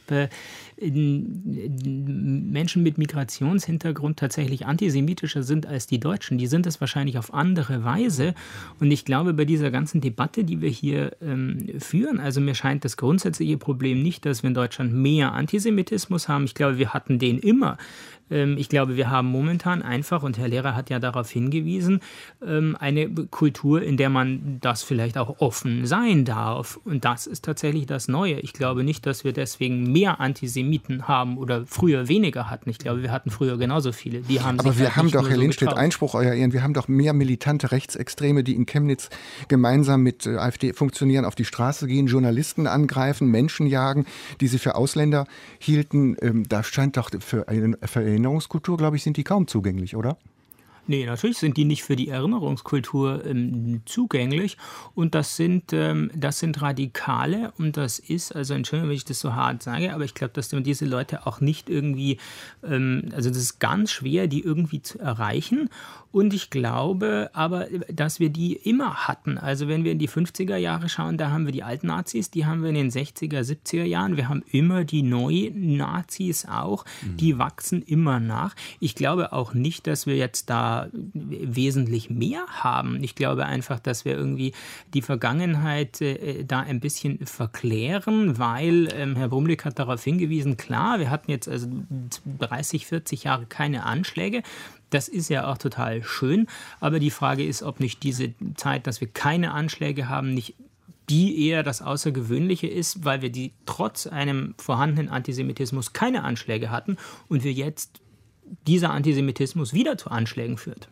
Menschen mit Migrationshintergrund tatsächlich antisemitischer sind als die Deutschen. Die sind es wahrscheinlich auf andere Weise. Und ich glaube, bei dieser ganzen Debatte, die wir hier ähm, führen, also mir scheint das grundsätzliche Problem nicht, dass wir in Deutschland mehr Antisemitismus haben. Ich glaube, wir hatten den immer. Ähm, ich glaube, wir haben momentan einfach, und Herr Lehrer hat ja darauf hingewiesen, ähm, eine Kultur, in der man das vielleicht auch offen sein darf. Und das ist tatsächlich das Neue. Ich glaube nicht, dass wir deswegen mehr Antisemiten haben oder früher weniger hatten. Ich glaube, wir hatten früher genauso viele. Die haben Aber sich wir halt haben nicht doch, nur Herr so Lehnstedt, getraut. Einspruch, euer Ehren, wir haben doch mehr militante Rechtsextreme, die in Chemnitz gemeinsam mit äh, AfD funktionieren, auf die Straße gehen, Journalisten angreifen, Menschen jagen, die sie für Ausländer hielten. Ähm, da scheint doch für, für Erinnerungskultur, glaube ich, sind die kaum zugänglich, oder? Nee, natürlich sind die nicht für die Erinnerungskultur ähm, zugänglich, und das sind, ähm, das sind Radikale, und das ist, also Entschuldigung, wenn ich das so hart sage, aber ich glaube, dass diese Leute auch nicht irgendwie, ähm, also das ist ganz schwer, die irgendwie zu erreichen, und ich glaube aber, dass wir die immer hatten. Also wenn wir in die fünfziger Jahre schauen, da haben wir die alten Nazis, die haben wir in den sechziger, siebziger Jahren, wir haben immer die neuen Nazis auch, mhm. die wachsen immer nach. Ich glaube auch nicht, dass wir jetzt da wesentlich mehr haben. Ich glaube einfach, dass wir irgendwie die Vergangenheit äh, da ein bisschen verklären, weil ähm, Herr Brumlik hat darauf hingewiesen, klar, wir hatten jetzt also dreißig, vierzig Jahre keine Anschläge. Das ist ja auch total schön, aber die Frage ist, ob nicht diese Zeit, dass wir keine Anschläge haben, nicht die eher das Außergewöhnliche ist, weil wir die trotz einem vorhandenen Antisemitismus keine Anschläge hatten und wir jetzt dieser Antisemitismus wieder zu Anschlägen führt.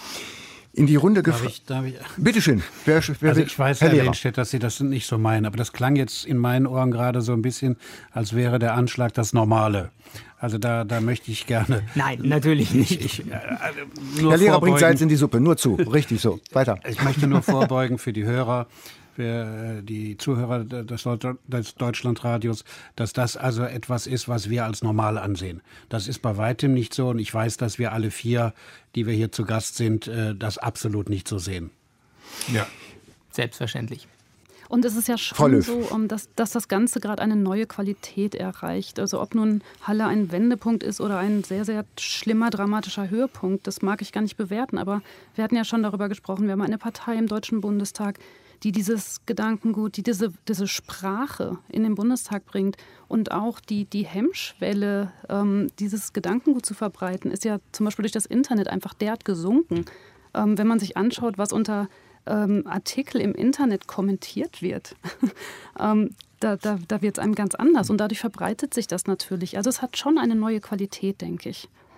In die Runde gefragt. Ich, ich, Bitte schön. Wer, wer also ich weiß, Herr, Herr Lehnstedt, dass Sie das nicht so meinen, aber das klang jetzt in meinen Ohren gerade so ein bisschen, als wäre der Anschlag das Normale. Also da, da möchte ich gerne... Nein, natürlich nicht. Ich, äh, Herr Lehrer bringt Salz in die Suppe, nur zu. Richtig so. Weiter. Ich möchte nur vorbeugen für die Hörer, für die Zuhörer des, des Deutschlandradios, dass das also etwas ist, was wir als normal ansehen. Das ist bei weitem nicht so, und ich weiß, dass wir alle vier, die wir hier zu Gast sind, das absolut nicht so sehen. Ja, selbstverständlich. Und es ist ja schon so, dass, dass das Ganze gerade eine neue Qualität erreicht. Also ob nun Halle ein Wendepunkt ist oder ein sehr, sehr schlimmer, dramatischer Höhepunkt, das mag ich gar nicht bewerten. Aber wir hatten ja schon darüber gesprochen, wir haben eine Partei im Deutschen Bundestag, die dieses Gedankengut, die diese, diese Sprache in den Bundestag bringt, und auch die, die Hemmschwelle, ähm, dieses Gedankengut zu verbreiten, ist ja zum Beispiel durch das Internet einfach derart gesunken. Ähm, wenn man sich anschaut, was unter ähm, Artikel im Internet kommentiert wird, ähm, da, da, da wird es einem ganz anders, und dadurch verbreitet sich das natürlich. Also es hat schon eine neue Qualität, denke ich.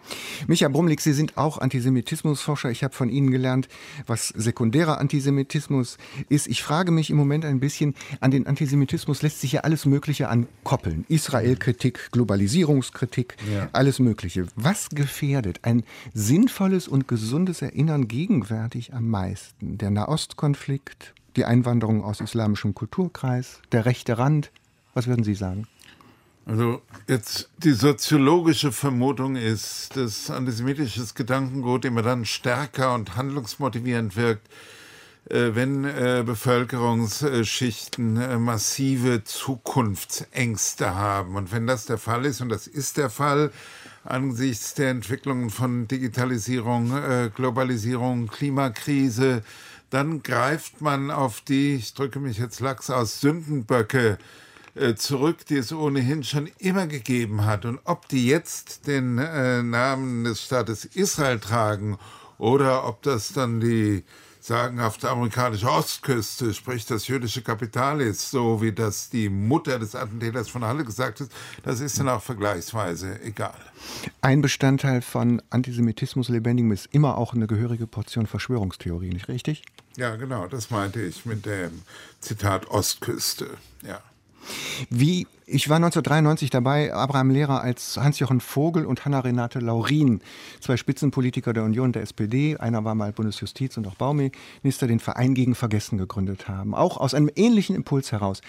Micha Brumlik, Sie sind auch Antisemitismusforscher. Ich habe von Ihnen gelernt, was sekundärer Antisemitismus ist. Ich frage mich im Moment ein bisschen, an den Antisemitismus lässt sich ja alles Mögliche ankoppeln. Israel-Kritik, Globalisierungskritik, ja. Alles Mögliche. Was gefährdet ein sinnvolles und gesundes Erinnern gegenwärtig am meisten? Der Nahostkonflikt, die Einwanderung aus islamischem Kulturkreis, der rechte Rand? Was würden Sie sagen? Also jetzt die soziologische Vermutung ist, dass antisemitisches Gedankengut immer dann stärker und handlungsmotivierend wirkt, äh, wenn äh, Bevölkerungsschichten äh, massive Zukunftsängste haben. Und wenn das der Fall ist, und das ist der Fall, angesichts der Entwicklungen von Digitalisierung, äh, Globalisierung, Klimakrise, dann greift man auf die, ich drücke mich jetzt lax aus, Sündenböcke zurück, die es ohnehin schon immer gegeben hat. Und ob die jetzt den äh, Namen des Staates Israel tragen oder ob das dann die sagenhafte amerikanische Ostküste, sprich das jüdische Kapital ist, so wie das die Mutter des Attentäters von Halle gesagt hat, das ist dann auch vergleichsweise egal. Ein Bestandteil von Antisemitismus lebendigem ist immer auch eine gehörige Portion Verschwörungstheorie, nicht richtig? Ja, genau, das meinte ich mit dem Zitat Ostküste, ja. Wie, ich war neunzehnhundertdreiundneunzig dabei, Abraham Lehrer als Hans-Jochen Vogel und Hanna-Renate Laurin, zwei Spitzenpolitiker der Union und der S P D, einer war mal Bundesjustiz- und auch Bauminister, den Verein gegen Vergessen gegründet haben. Auch aus einem ähnlichen Impuls heraus.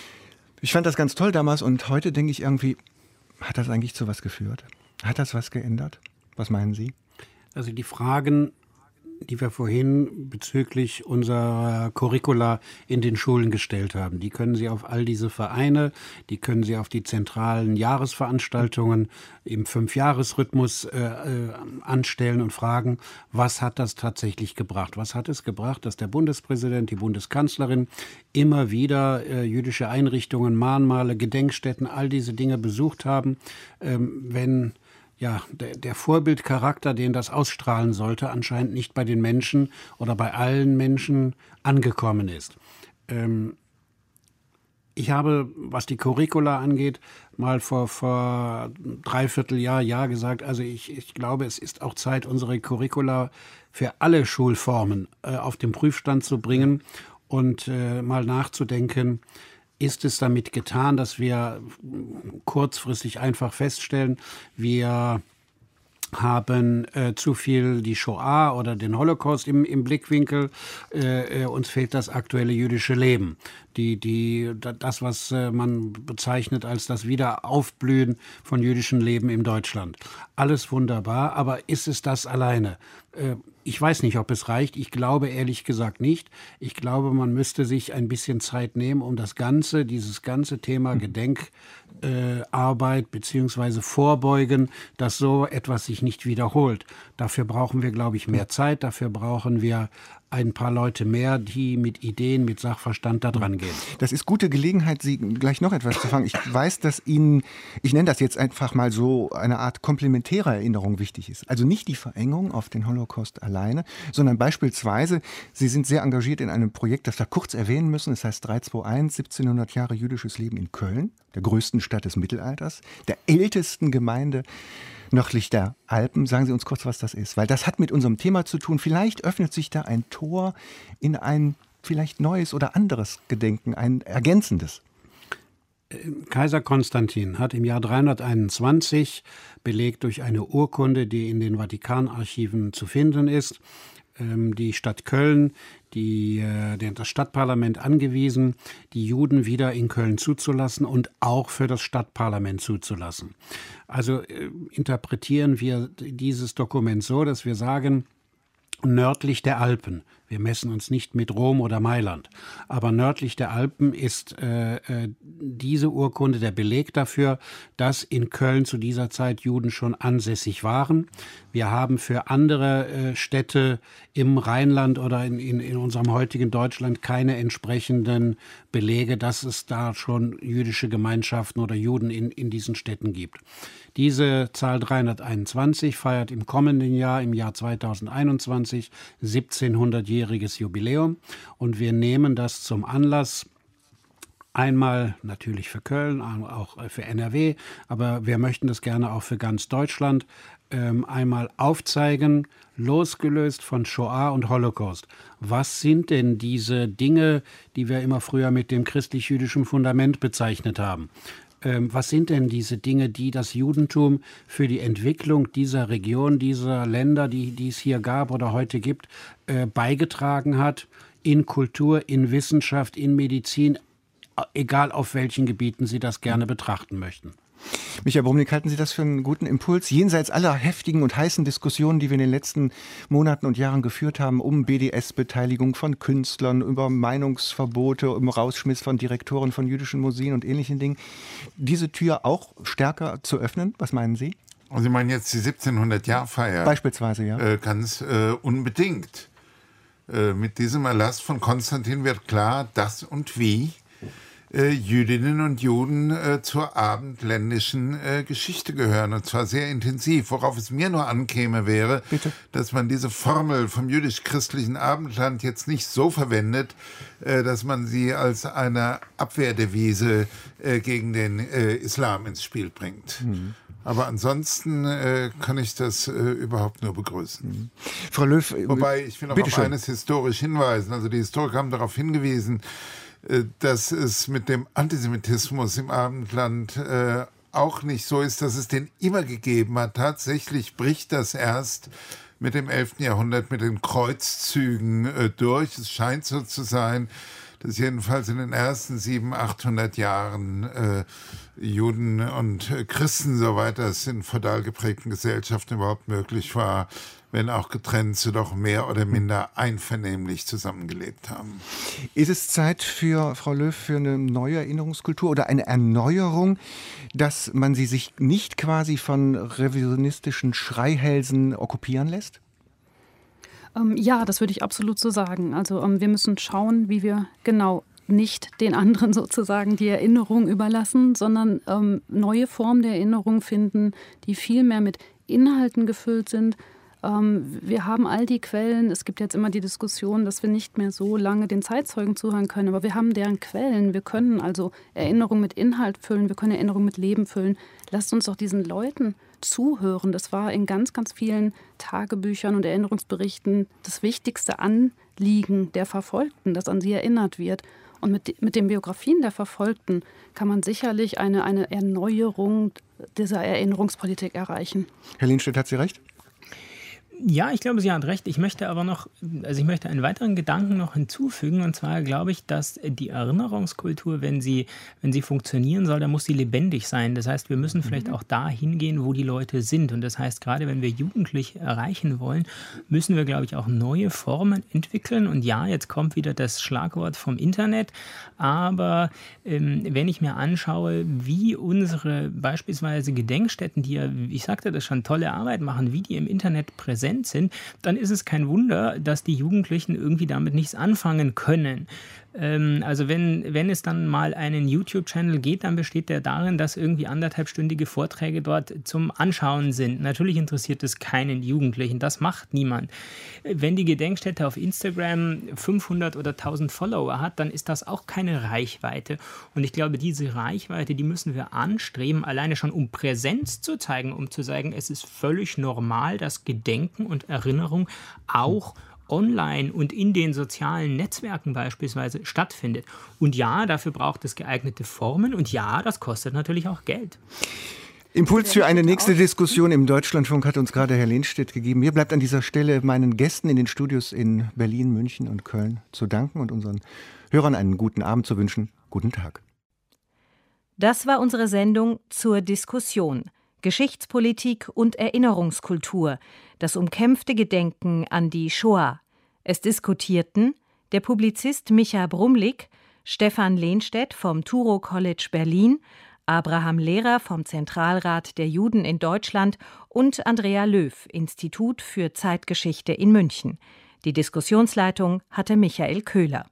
Ich fand das ganz toll damals und heute denke ich irgendwie, hat das eigentlich zu was geführt? Hat das was geändert? Was meinen Sie? Also die Fragen, die wir vorhin bezüglich unserer Curricula in den Schulen gestellt haben. Die können Sie auf all diese Vereine, die können Sie auf die zentralen Jahresveranstaltungen im Fünfjahresrhythmus äh, äh, anstellen und fragen, was hat das tatsächlich gebracht? Was hat es gebracht, dass der Bundespräsident, die Bundeskanzlerin immer wieder äh, jüdische Einrichtungen, Mahnmale, Gedenkstätten, all diese Dinge besucht haben, ähm, wenn ja, der, der Vorbildcharakter, den das ausstrahlen sollte, anscheinend nicht bei den Menschen oder bei allen Menschen angekommen ist. Ähm, ich habe, was die Curricula angeht, mal vor, vor dreiviertel Jahr, Jahr gesagt, also ich, ich glaube, es ist auch Zeit, unsere Curricula für alle Schulformen äh, auf den Prüfstand zu bringen und äh, mal nachzudenken, ist es damit getan, dass wir kurzfristig einfach feststellen, wir haben äh, zu viel die Shoah oder den Holocaust im, im Blickwinkel, äh, äh, uns fehlt das aktuelle jüdische Leben. Die, die, das, was äh, man bezeichnet als das Wiederaufblühen von jüdischem Leben in Deutschland. Alles wunderbar, aber ist es das alleine? Äh, ich weiß nicht, ob es reicht. Ich glaube ehrlich gesagt nicht. Ich glaube, man müsste sich ein bisschen Zeit nehmen, um das Ganze, dieses ganze Thema Gedenkarbeit äh, beziehungsweise Vorbeugen, dass so etwas sich nicht wiederholt. Dafür brauchen wir, glaube ich, mehr Zeit. Dafür brauchen wir ein paar Leute mehr, die mit Ideen, mit Sachverstand da dran gehen. Das ist gute Gelegenheit, Sie gleich noch etwas zu fragen. Ich weiß, dass Ihnen, ich nenne das jetzt einfach mal so, eine Art komplementäre Erinnerung wichtig ist. Also nicht die Verengung auf den Holocaust alleine, sondern beispielsweise, Sie sind sehr engagiert in einem Projekt, das wir kurz erwähnen müssen. Das heißt drei zwei eins, siebzehnhundert Jahre jüdisches Leben in Köln, der größten Stadt des Mittelalters, der ältesten Gemeinde nördlich der Alpen. Sagen Sie uns kurz, was das ist, weil das hat mit unserem Thema zu tun. Vielleicht öffnet sich da ein Tor in ein vielleicht neues oder anderes Gedenken, ein ergänzendes. Kaiser Konstantin hat im Jahr dreihunderteinundzwanzig, belegt durch eine Urkunde, die in den Vatikanarchiven zu finden ist, die Stadt Köln, die, das Stadtparlament angewiesen, die Juden wieder in Köln zuzulassen und auch für das Stadtparlament zuzulassen. Also äh, interpretieren wir dieses Dokument so, dass wir sagen, nördlich der Alpen, wir messen uns nicht mit Rom oder Mailand, aber nördlich der Alpen ist äh, äh, diese Urkunde der Beleg dafür, dass in Köln zu dieser Zeit Juden schon ansässig waren. Wir haben für andere äh, Städte im Rheinland oder in, in, in unserem heutigen Deutschland keine entsprechenden Belege, dass es da schon jüdische Gemeinschaften oder Juden in, in diesen Städten gibt. Diese Zahl dreihunderteinundzwanzig feiert im kommenden Jahr, im Jahr zweitausendeinundzwanzig, siebzehnhundertjähriges Jubiläum. Und wir nehmen das zum Anlass, einmal natürlich für Köln, auch für N R W, aber wir möchten das gerne auch für ganz Deutschland, ähm, einmal aufzeigen, losgelöst von Shoah und Holocaust. Was sind denn diese Dinge, die wir immer früher mit dem christlich-jüdischen Fundament bezeichnet haben? Ähm, was sind denn diese Dinge, die das Judentum für die Entwicklung dieser Region, dieser Länder, die, die es hier gab oder heute gibt, äh, beigetragen hat, in Kultur, in Wissenschaft, in Medizin, egal auf welchen Gebieten Sie das gerne betrachten möchten? Michael Brumlik, halten Sie das für einen guten Impuls? Jenseits aller heftigen und heißen Diskussionen, die wir in den letzten Monaten und Jahren geführt haben, um B D S-Beteiligung von Künstlern, über Meinungsverbote, um Rausschmiss von Direktoren von jüdischen Museen und ähnlichen Dingen, diese Tür auch stärker zu öffnen? Was meinen Sie? Also Sie meinen jetzt die siebzehnhundert-Jahr-Feier? Beispielsweise, ja. Äh, ganz äh, unbedingt. Äh, mit diesem Erlass von Konstantin wird klar, dass und wie Äh, Jüdinnen und Juden äh, zur abendländischen äh, Geschichte gehören, und zwar sehr intensiv. Worauf es mir nur ankäme, wäre, Bitte? dass man diese Formel vom jüdisch-christlichen Abendland jetzt nicht so verwendet, äh, dass man sie als eine Abwehrdevise äh, gegen den äh, Islam ins Spiel bringt. Mhm. Aber ansonsten äh, kann ich das äh, überhaupt nur begrüßen. Mhm. Frau Löw, wobei ich will noch auf eines historisch hinweisen. Also die Historiker haben darauf hingewiesen, dass es mit dem Antisemitismus im Abendland äh, auch nicht so ist, dass es den immer gegeben hat. Tatsächlich bricht das erst mit dem elften Jahrhundert, mit den Kreuzzügen äh, durch. Es scheint so zu sein, dass jedenfalls in den ersten siebenhundert, achthundert Jahren äh, Juden und äh, Christen, soweit das in feudal geprägten Gesellschaften überhaupt möglich war, wenn auch getrennt, so doch mehr oder minder einvernehmlich zusammengelebt haben. Ist es Zeit für Frau Löw für eine neue Erinnerungskultur oder eine Erneuerung, dass man sie sich nicht quasi von revisionistischen Schreihälsen okkupieren lässt? Ähm, ja, das würde ich absolut so sagen. Also ähm, wir müssen schauen, wie wir genau nicht den anderen sozusagen die Erinnerung überlassen, sondern ähm, neue Formen der Erinnerung finden, die viel mehr mit Inhalten gefüllt sind. Ähm, wir haben all die Quellen. Es gibt jetzt immer die Diskussion, dass wir nicht mehr so lange den Zeitzeugen zuhören können, aber wir haben deren Quellen. Wir können also Erinnerung mit Inhalt füllen, wir können Erinnerung mit Leben füllen. Lasst uns doch diesen Leuten zuhören. Das war in ganz, ganz vielen Tagebüchern und Erinnerungsberichten das wichtigste Anliegen der Verfolgten, dass an sie erinnert wird. Und mit, mit den Biografien der Verfolgten kann man sicherlich eine, eine Erneuerung dieser Erinnerungspolitik erreichen. Herr Lehnstedt, hat sie recht? Ja, ich glaube, sie hat recht. Ich möchte aber noch, also ich möchte einen weiteren Gedanken noch hinzufügen. Und zwar glaube ich, dass die Erinnerungskultur, wenn sie, wenn sie funktionieren soll, dann muss sie lebendig sein. Das heißt, wir müssen vielleicht auch da hingehen, wo die Leute sind. Und das heißt, gerade wenn wir Jugendliche erreichen wollen, müssen wir, glaube ich, auch neue Formen entwickeln. Und ja, jetzt kommt wieder das Schlagwort vom Internet. Aber ähm, wenn ich mir anschaue, wie unsere beispielsweise Gedenkstätten, die ja, ich sagte das schon, tolle Arbeit machen, wie die im Internet präsent sind, dann ist es kein Wunder, dass die Jugendlichen irgendwie damit nichts anfangen können. Ähm, also wenn, wenn es dann mal einen YouTube-Channel geht, dann besteht der darin, dass irgendwie anderthalbstündige Vorträge dort zum Anschauen sind. Natürlich interessiert es keinen Jugendlichen, das macht niemand. Wenn die Gedenkstätte auf Instagram fünfhundert oder tausend Follower hat, dann ist das auch keine Reichweite. Und ich glaube, diese Reichweite, die müssen wir anstreben, alleine schon um Präsenz zu zeigen, um zu sagen, es ist völlig normal, dass Gedenken und Erinnerung auch online und in den sozialen Netzwerken beispielsweise stattfindet. Und ja, dafür braucht es geeignete Formen und ja, das kostet natürlich auch Geld. Impuls für eine nächste Diskussion im Deutschlandfunk hat uns gerade Herr Lehnstedt gegeben. Mir bleibt an dieser Stelle meinen Gästen in den Studios in Berlin, München und Köln zu danken und unseren Hörern einen guten Abend zu wünschen. Guten Tag. Das war unsere Sendung zur Diskussion. Geschichtspolitik und Erinnerungskultur. Das umkämpfte Gedenken an die Shoah. Es diskutierten der Publizist Micha Brumlik, Stefan Lehnstedt vom Touro College Berlin, Abraham Lehrer vom Zentralrat der Juden in Deutschland und Andrea Löw, Institut für Zeitgeschichte in München. Die Diskussionsleitung hatte Michael Köhler.